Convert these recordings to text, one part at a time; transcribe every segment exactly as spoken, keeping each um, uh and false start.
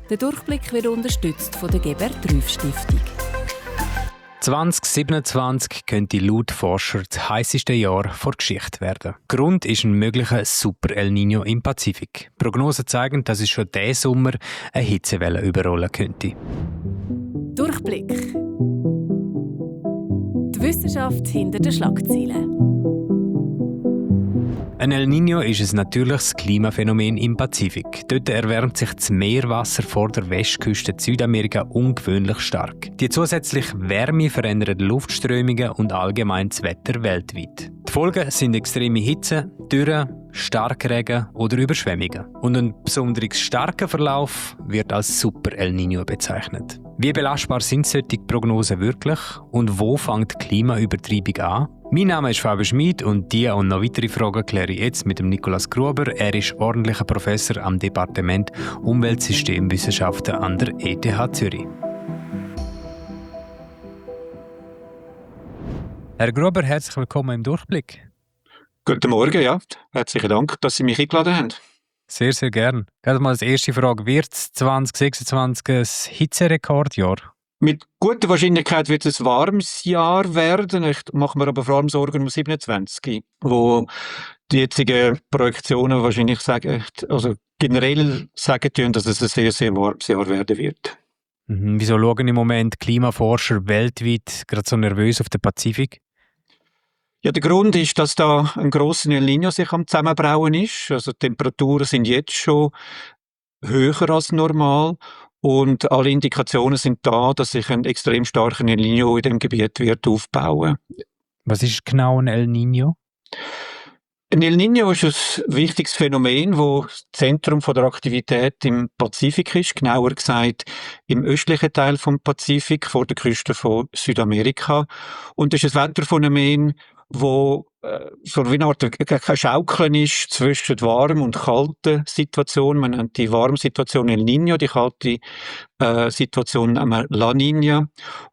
Der Durchblick wird unterstützt von der Gebert-Rüff-Stiftung. zwanzig siebenundzwanzig könnte laut Forscher das heisseste Jahr der Geschichte werden. Grund ist ein möglicher Super El Niño im Pazifik. Prognosen zeigen, dass es schon diesen Sommer eine Hitzewelle überrollen könnte. Durchblick. Die Wissenschaft hinter den Schlagzeilen. Ein El Niño ist ein natürliches Klimaphänomen im Pazifik. Dort erwärmt sich das Meerwasser vor der Westküste Südamerika ungewöhnlich stark. Die zusätzliche Wärme verändert Luftströmungen und allgemein das Wetter weltweit. Die Folgen sind extreme Hitze, Dürre, Starkregen oder Überschwemmungen. Und ein besonders starker Verlauf wird als Super El Niño bezeichnet. Wie belastbar sind solche Prognosen wirklich und wo fängt die Klimaübertreibung an? Mein Name ist Fabio Schmid und diese und noch weitere Fragen kläre ich jetzt mit dem Nikolaus Gruber. Er ist ordentlicher Professor am Departement Umweltsystemwissenschaften an der E T H Zürich. Herr Gruber, herzlich willkommen im Durchblick. Guten Morgen, ja. Herzlichen Dank, dass Sie mich eingeladen haben. Sehr, sehr gern. Gerade mal als erste Frage. Wird zwanzig sechsundzwanzig ein Hitzerekordjahr? Mit guter Wahrscheinlichkeit wird es ein warmes Jahr werden. Ich mache mir aber vor allem Sorgen um siebenundzwanzig, wo die jetzigen Projektionen wahrscheinlich sagen, also generell sagen, dass es ein sehr, sehr warmes Jahr werden wird. Mhm. Wieso schauen im Moment Klimaforscher weltweit gerade so nervös auf den Pazifik? Ja, der Grund ist, dass da ein grosser El Niño sich am Zusammenbrauen ist. Also die Temperaturen sind jetzt schon höher als normal und alle Indikationen sind da, dass sich ein extrem starker El Niño in dem Gebiet wird aufbauen. Was ist genau ein El Niño? Ein El Niño ist ein wichtiges Phänomen, das das Zentrum der Aktivität im Pazifik ist, genauer gesagt im östlichen Teil vom Pazifik, vor der Küste von Südamerika. Und es ist ein Wetterphänomen, wo äh, so wie eine Art kein Schaukeln ist zwischen warm und kalten Situationen. Man nennt die warme Situation El Niño, die kalte äh, Situation La Niña.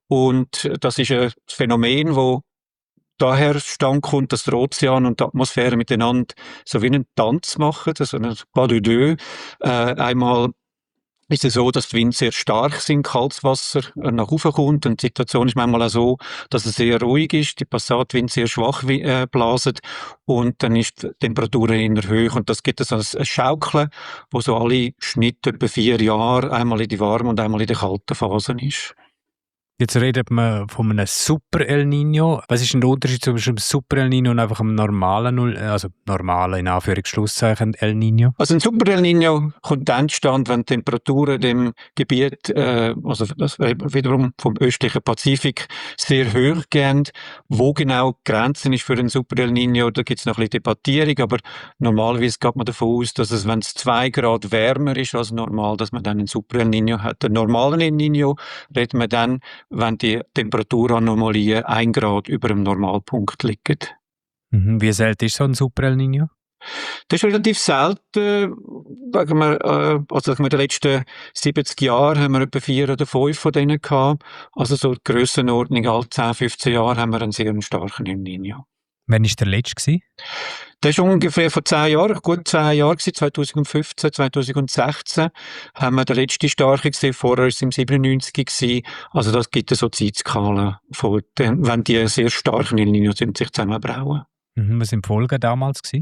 Und das ist ein Phänomen, wo daher stand kommt, dass der Ozean und die Atmosphäre miteinander so wie einen Tanz machen, also ein Pas de deux. Äh, einmal ist es so, dass die Winde sehr stark sind, kaltes Wasser nach oben kommt und die Situation ist manchmal auch so, dass es sehr ruhig ist, die Passatwinde sehr schwach äh, blasen und dann ist die Temperatur eher hoch und das gibt es als ein Schaukeln, wo so alle Schnitt etwa vier Jahre einmal in die warmen und einmal in die kalten Phasen ist. Jetzt redet man von einem Super El Niño. Was ist denn der Unterschied zwischen einem Super El Niño und einfach einem normalen, also normalen, in Anführungsschlusszeichen, El Niño? Also ein Super El Niño kommt dann zustande, wenn die Temperaturen in dem Gebiet, äh, also das wiederum vom östlichen Pazifik, sehr hoch gehen. Wo genau die Grenze ist für einen Super El Niño, da gibt es noch ein bisschen Debattierung, aber normalerweise geht man davon aus, dass es, wenn es zwei Grad wärmer ist als normal, dass man dann einen Super El Niño hat. Den normalen El Niño redet man dann, wenn die Temperaturanomalien ein Grad über dem Normalpunkt liegen. Mhm. Wie selten ist so ein Super El Niño? Das ist relativ selten. Sagen wir, äh, also in den letzten siebzig Jahren haben wir etwa vier oder fünf von denen gehabt. Also so die Grössenordnung, alle zehn, fünfzehn Jahre haben wir einen sehr starken El Niño. Wann war der letzte? Das war ungefähr vor zehn Jahren, gut zehn Jahre, zwanzig fünfzehn, zwanzig sechzehn, haben wir den letzten starken gesehen, vorher war es im siebenundneunzig gewesen. Also das gibt so Zeitskalen, von den, wenn die sehr starken El Niños sind, sich zusammenbrauen. Mhm, was waren die Folgen damals? Die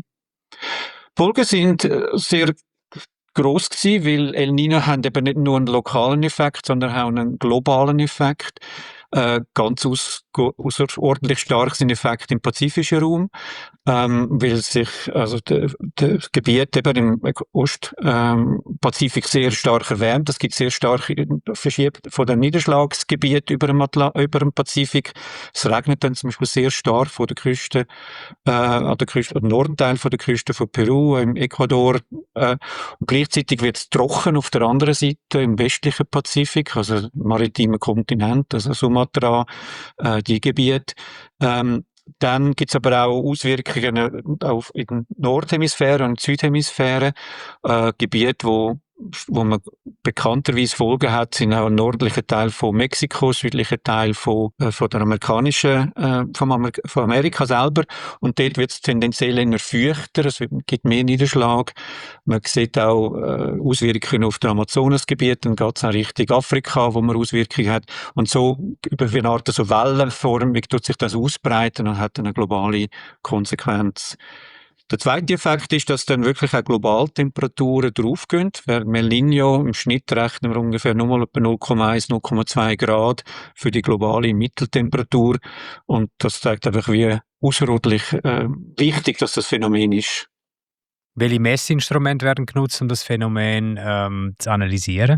Folgen sind sehr gross gewesen, weil El Niño haben eben nicht nur einen lokalen Effekt, sondern auch einen globalen Effekt. Äh, ganz aus, außerordentlich stark sind Effekte im pazifischen Raum, ähm, weil sich also das Gebiet eben im Ostpazifik ähm, sehr stark erwärmt. Es gibt sehr starke Verschiebung von dem Niederschlagsgebiet über dem, Atla über dem Pazifik. Es regnet dann zum Beispiel sehr stark von der Küste, äh, an der Küste, am Nordteil von der Küste von Peru, im Ecuador. Äh, und gleichzeitig wird es trocken auf der anderen Seite im westlichen Pazifik, also maritimen Kontinent, also Sumatra, äh, die Gebiete. Ähm, Dann gibt es aber auch Auswirkungen auf in der Nordhemisphäre und Südhemisphäre, äh, Gebiete, wo wo man bekannterweise Folgen hat, sind auch ein nördlicher Teil von Mexiko, südlicher Teil von, äh, von der amerikanischen, äh, vom Amer- von Amerika selber. Und dort wird es tendenziell eher feuchter, es gibt mehr Niederschlag. Man sieht auch äh, Auswirkungen auf das Amazonasgebiet, dann geht es auch Richtung Afrika, wo man Auswirkungen hat. Und so, über eine Art so wellenförmig tut sich das ausbreiten und hat dann eine globale Konsequenz. Der zweite Effekt ist, dass dann wirklich auch Globaltemperaturen draufgehen. Während El Niño im Schnitt rechnen wir ungefähr nur mal etwa null Komma eins, null Komma zwei Grad für die globale Mitteltemperatur. Und das zeigt einfach, wie außerordentlich äh, wichtig dass das Phänomen ist. Welche Messinstrumente werden genutzt, um das Phänomen ähm, zu analysieren?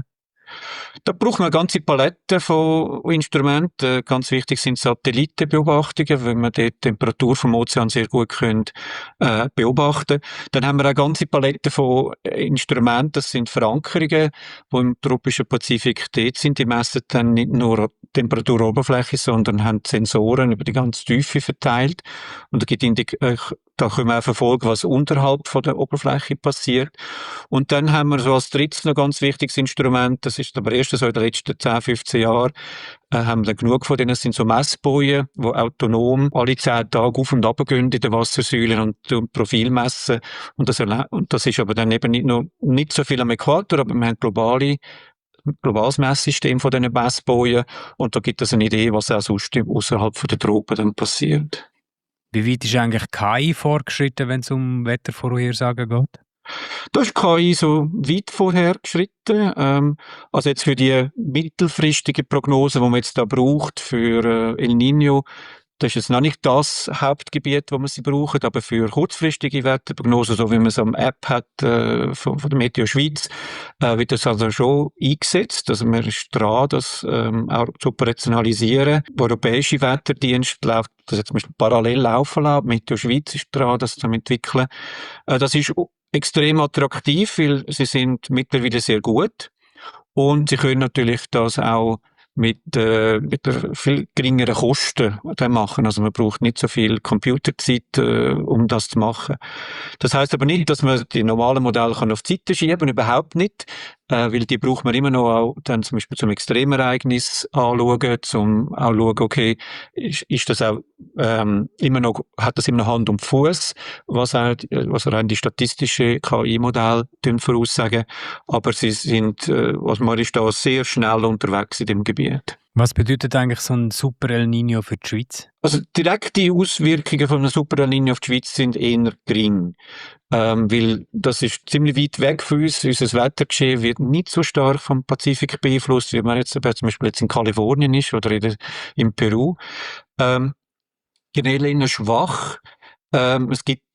Da braucht man eine ganze Palette von Instrumenten. Ganz wichtig sind Satellitenbeobachtungen, weil man die Temperatur vom Ozean sehr gut können, äh, beobachten. Dann haben wir eine ganze Palette von Instrumenten. Das sind Verankerungen, die im tropischen Pazifik dort sind. Die messen dann nicht nur die Temperaturoberfläche, sondern haben Sensoren über die ganze Tiefe verteilt. Und da gibt Indik- äh, da können wir auch verfolgen, was unterhalb von der Oberfläche passiert. Und dann haben wir so als drittes noch ganz wichtiges Instrument, das ist aber erst so in den letzten zehn, fünfzehn Jahren, äh, haben wir genug von denen. Das sind so Messbojen, die autonom alle zehn Tage auf und ab gehen in den Wassersäulen und, und Profil messen. Und das, erla- und das ist aber dann eben nicht nur, nicht so viel am Äquator, aber wir haben globale globales Messsystem von diesen Messbojen. Und da gibt es eine Idee, was auch sonst außerhalb der Tropen dann passiert. Wie weit ist eigentlich K I vorgeschritten, wenn es um Wettervorhersagen geht? Da ist K I so weit vorhergeschritten. Ähm, also jetzt für die mittelfristige Prognose, die man jetzt da braucht für äh, El Niño, das ist jetzt noch nicht das Hauptgebiet, wo man sie braucht, aber für kurzfristige Wetterprognosen, so wie man es am App hat äh, von, von der Meteo Schweiz, äh, wird das also schon eingesetzt. Also man ist dran, das ähm, auch zu operationalisieren. Der Europäische Wetterdienst läuft das jetzt zum Beispiel parallel laufen lassen. Meteo Schweiz ist dran, das zu entwickeln. Äh, das ist extrem attraktiv, weil sie sind mittlerweile sehr gut und sie können natürlich das auch mit, äh, mit der viel geringeren Kosten machen. Also man braucht nicht so viel Computerzeit, äh, um das zu machen. Das heißt aber nicht, dass man die normalen Modelle kann auf die Seite schieben kann, überhaupt nicht, äh, weil die braucht man immer noch auch dann zum Beispiel zum Extremereignis anschauen, zum auch schauen, okay, ist, ist das auch ähm, immer noch, hat das immer noch Hand und Fuß, was auch, was rein die statistische K I-Modelle voraussagen, aber sie sind, äh, was man ist da sehr schnell unterwegs in dem Gebiet. Was bedeutet eigentlich so ein Super El Niño für die Schweiz? Also direkte Auswirkungen von einem Super El Niño auf die Schweiz sind eher gering, ähm, weil das ist ziemlich weit weg von uns. Unser Wettergeschehen wird nicht so stark vom Pazifik beeinflusst, wie man jetzt zum Beispiel jetzt in Kalifornien ist oder in, der, in Peru. Ähm, generell eher schwach. Ähm, es gibt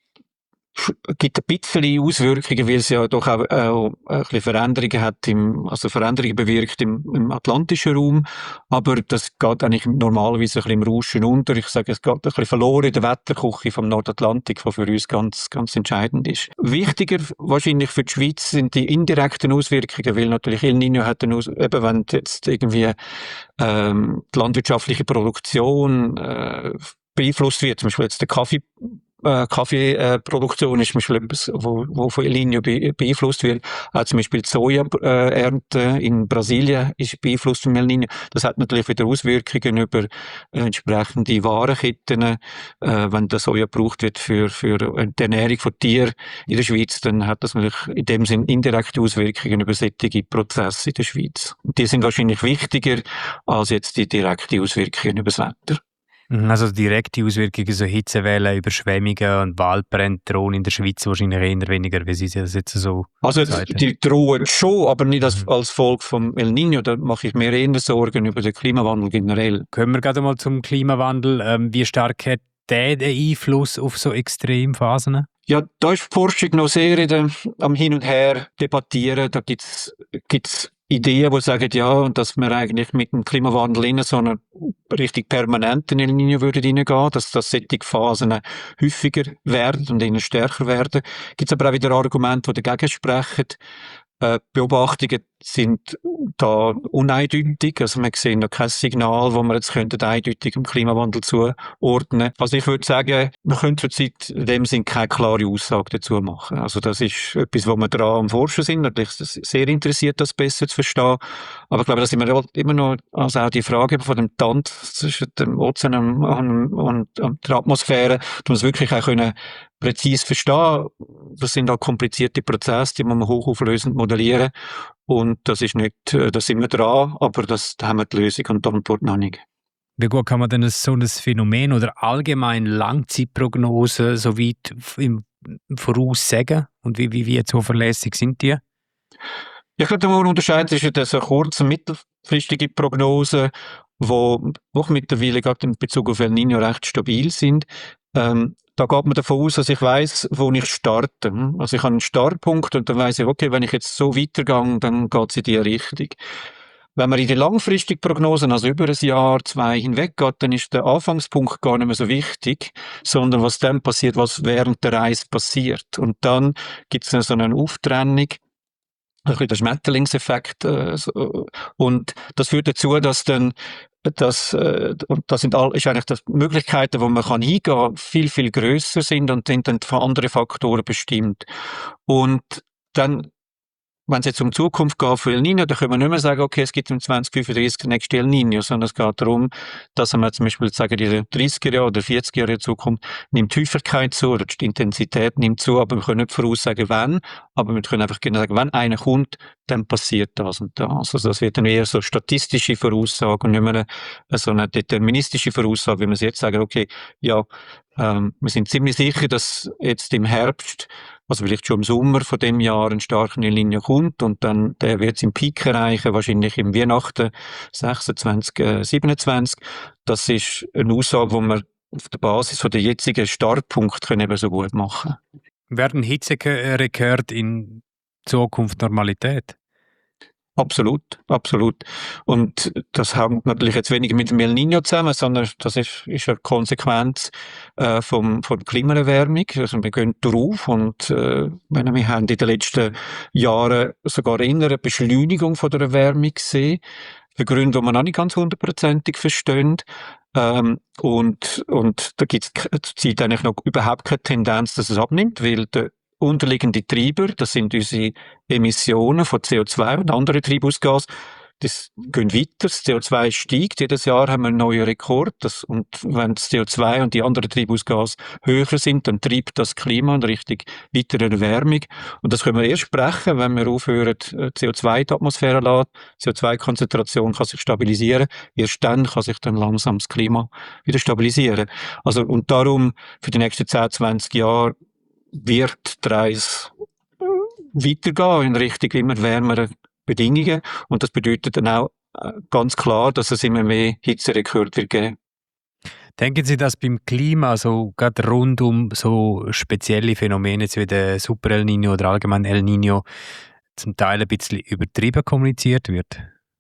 gibt ein bisschen Auswirkungen, weil es ja doch auch, auch ein bisschen Veränderungen hat, im, also Veränderungen bewirkt im, im atlantischen Raum, aber das geht eigentlich normalerweise ein bisschen im Rauschen unter. Ich sage, es geht ein bisschen verloren in der Wetterküche vom Nordatlantik, was für uns ganz, ganz entscheidend ist. Wichtiger wahrscheinlich für die Schweiz sind die indirekten Auswirkungen, weil natürlich El Niño hat eine Aus- eben wenn jetzt irgendwie ähm, die landwirtschaftliche Produktion äh, beeinflusst wird, zum Beispiel jetzt der Kaffee Äh, Kaffeeproduktion ist zum Beispiel etwas, wo, wo von El Niño be, beeinflusst wird. Auch zum Beispiel die Sojaernte in Brasilien ist beeinflusst von El Niño. Das hat natürlich wieder Auswirkungen über äh, entsprechende Warenketten. Äh, wenn der Soja gebraucht wird für, für die Ernährung von Tieren in der Schweiz, dann hat das natürlich in dem Sinn indirekte Auswirkungen über solche Prozesse in der Schweiz. Und die sind wahrscheinlich wichtiger als jetzt die direkte Auswirkungen über das Wetter. Also direkte Auswirkungen, so Hitzewellen, Überschwemmungen und Waldbrände drohen in der Schweiz wahrscheinlich eher weniger, wie Sie das jetzt so Also sagen. die drohen schon, aber nicht als, Mhm. als Folge vom El Niño. Da mache ich mir eher Sorgen über den Klimawandel generell. Kommen wir gerade mal zum Klimawandel. Ähm, wie stark hat der den Einfluss auf so Extremphasen? Ja, da ist die Forschung noch sehr in der, am Hin und Her debattieren. Da gibt's gibt's Ideen, die sagen, ja, dass wir eigentlich mit dem Klimawandel in so einen richtig permanenten El Niño würden reingehen, dass, dass solche Phasen häufiger werden und eher stärker werden. Gibt's aber auch wieder Argumente, die dagegen sprechen. Äh, Beobachtungen sind da uneindeutig. Also wir sehen noch kein Signal, wo wir jetzt könnten eindeutig dem Klimawandel zuordnen. Also ich würde sagen, wir können zurzeit in dem Sinn keine klare Aussage dazu machen. Also das ist etwas, wo wir dran am Forschen sind. Natürlich sehr interessiert, das besser zu verstehen. Aber ich glaube, da sind wir immer noch, also auch die Frage von dem Tand zwischen dem Ozean und, und, und der Atmosphäre, dass wir es wirklich auch können präzise verstehen. Das sind auch komplizierte Prozesse, die muss man hochauflösend modellieren. Und das ist nicht, da sind wir dran, aber das, da haben wir die Lösung und die Antwort noch nicht. Wie gut kann man denn so ein Phänomen oder allgemein Langzeitprognose so weit im Voraus sagen? Und wie, wie, wie zuverlässig sind die? Ich glaube, man unterscheidet zwischen dieser kurzen, mittelfristigen Prognose, wo auch mittlerweile gerade in Bezug auf El Niño recht stabil sind. Ähm, da geht man davon aus, dass ich weiss, wo ich starte. Also ich habe einen Startpunkt und dann weiss ich, okay, wenn ich jetzt so weitergehe, dann geht es in die Richtung. Wenn man in die langfristigen Prognosen, also über ein Jahr, zwei hinweg geht, dann ist der Anfangspunkt gar nicht mehr so wichtig, sondern was dann passiert, was während der Reise passiert. Und dann gibt es so eine Auftrennung, ein bisschen der Schmetterlingseffekt, äh, so. Und das führt dazu, dass dann das, äh, und das sind all, ist eigentlich die Möglichkeiten, wo man kann hingehen, viel, viel grösser sind und sind dann von anderen Faktoren bestimmt. Und dann, wenn es jetzt um die Zukunft geht für El Niño, dann können wir nicht mehr sagen, okay, es gibt im zwanzig fünfunddreißig den nächsten El Niño, sondern es geht darum, dass man zum Beispiel sagen, in den dreißiger Jahren oder vierziger Jahren Zukunft nimmt die Häufigkeit zu oder die Intensität nimmt zu, aber wir können nicht voraussagen, wann, aber wir können einfach genau sagen, wenn einer kommt, dann passiert das und das. Also das wird dann eher so statistische Voraussage und nicht mehr eine, so eine deterministische Voraussage, wie wir jetzt sagen, okay, ja, ähm, wir sind ziemlich sicher, dass jetzt im Herbst, also vielleicht schon im Sommer von dem Jahr, ein starker El Niño kommt und dann der wird es im Peak erreichen, wahrscheinlich im Weihnachten sechsundzwanzig, äh, siebenundzwanzig. Das ist eine Aussage, die wir auf der Basis von der jetzigen Startpunkt können eben so gut machen. Werden Hitzerekorde in Zukunft Normalität? Absolut, absolut. Und das hängt natürlich jetzt weniger mit dem El Niño zusammen, sondern das ist, ist eine Konsequenz äh, vom, von der Klimaerwärmung. Also wir gehen drauf und äh, wenn wir haben in den letzten Jahren sogar eher eine Beschleunigung von der Erwärmung gesehen, für Gründe, die man noch nicht ganz hundertprozentig verstehen. Ähm, und, und da gibt es zurzeit eigentlich noch überhaupt keine Tendenz, dass es abnimmt, weil der unterliegende Treiber, das sind unsere Emissionen von C O zwei und anderen Treibhausgasen, das geht weiter. Das C O zwei steigt. Jedes Jahr haben wir einen neuen Rekord. Das, und wenn das C O zwei und die anderen Treibhausgase höher sind, dann treibt das Klima in Richtung weiterer Erwärmung. Und das können wir erst sprechen, wenn wir aufhören, C O zwei in die Atmosphäre zu lassen. C O zwei Konzentration kann sich stabilisieren. Erst dann kann sich dann langsam das Klima wieder stabilisieren. Also, und darum, für die nächsten zehn, zwanzig Jahre, wird die Reise weitergehen in Richtung immer wärmere Bedingungen. Und das bedeutet dann auch ganz klar, dass es immer mehr Hitzerekorde wird geben. Denken Sie, dass beim Klima, also gerade rund um so spezielle Phänomene wie der Super El Niño oder allgemein El Niño, zum Teil ein bisschen übertrieben kommuniziert wird?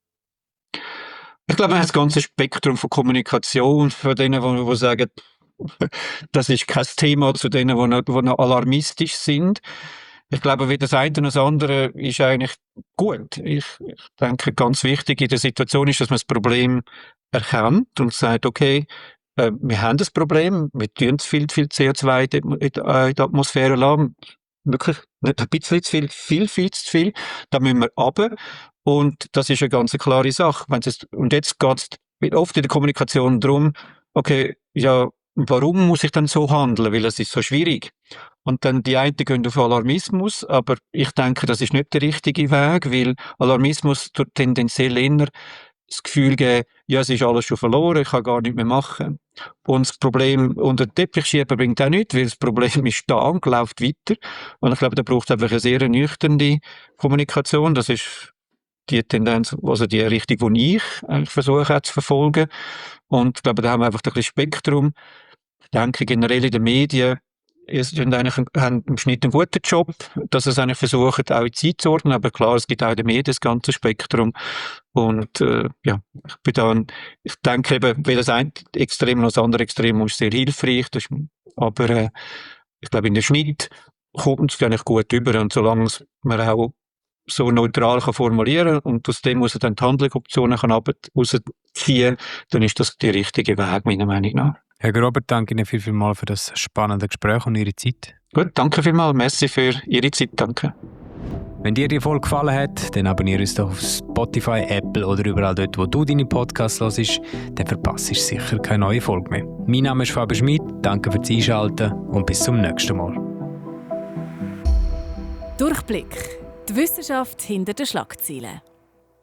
Ich glaube, man hat das ganze Spektrum von Kommunikation, von denen, die, die sagen, das ist kein Thema, zu denen, die noch, die noch alarmistisch sind. Ich glaube, wie das eine und das andere ist eigentlich gut. Ich, ich denke, ganz wichtig in der Situation ist, dass man das Problem erkennt und sagt, okay, äh, wir haben das Problem, wir tun zu viel, viel C O zwei in die Atmosphäre lassen. Wirklich nicht ein bisschen zu viel, viel, viel zu viel. Da müssen wir runter. Und das ist eine ganz klare Sache. Wenn es, und jetzt geht es oft in der Kommunikation darum, okay, ja, warum muss ich dann so handeln? Weil es ist so schwierig. Und dann die einen gehen auf Alarmismus, aber ich denke, das ist nicht der richtige Weg, weil Alarmismus tut tendenziell eher das Gefühl geben, ja, es ist alles schon verloren, ich kann gar nichts mehr machen. Und das Problem unter den Teppich schieben bringt auch nichts, weil das Problem ist da und läuft weiter. Und ich glaube, da braucht es einfach eine sehr nüchterne Kommunikation. Das ist die Tendenz, also die Richtung, die ich eigentlich versuche zu verfolgen. Und ich glaube, da haben wir einfach ein bisschen Spektrum. Ich denke generell in den Medien, es sind eigentlich ein, haben im Schnitt einen guten Job, dass sie es eigentlich versuchen, auch in die Zeit zu ordnen. Aber klar, es gibt auch in den Medien das ganze Spektrum. Und äh, ja, ich bin dann, ich denke eben, weder das eine Extrem noch das andere Extrem ist sehr hilfreich. Das ist, aber äh, ich glaube, in den Schnitt kommt es eigentlich gut über. Und solange man auch so neutral kann formulieren und aus dem muss er dann die Handlungsoptionen herausziehen, dann ist das der richtige Weg, meiner Meinung nach. Herr Grobert, danke Ihnen viel, viel mal für das spannende Gespräch und Ihre Zeit. Gut, danke vielmals. Merci für Ihre Zeit. Danke. Wenn dir die Folge gefallen hat, dann abonniere uns doch auf Spotify, Apple oder überall dort, wo du deine Podcasts hörst. Dann verpasst du sicher keine neue Folge mehr. Mein Name ist Fabian Schmidt. Danke fürs Einschalten und bis zum nächsten Mal. Durchblick. Die Wissenschaft hinter den Schlagzeilen.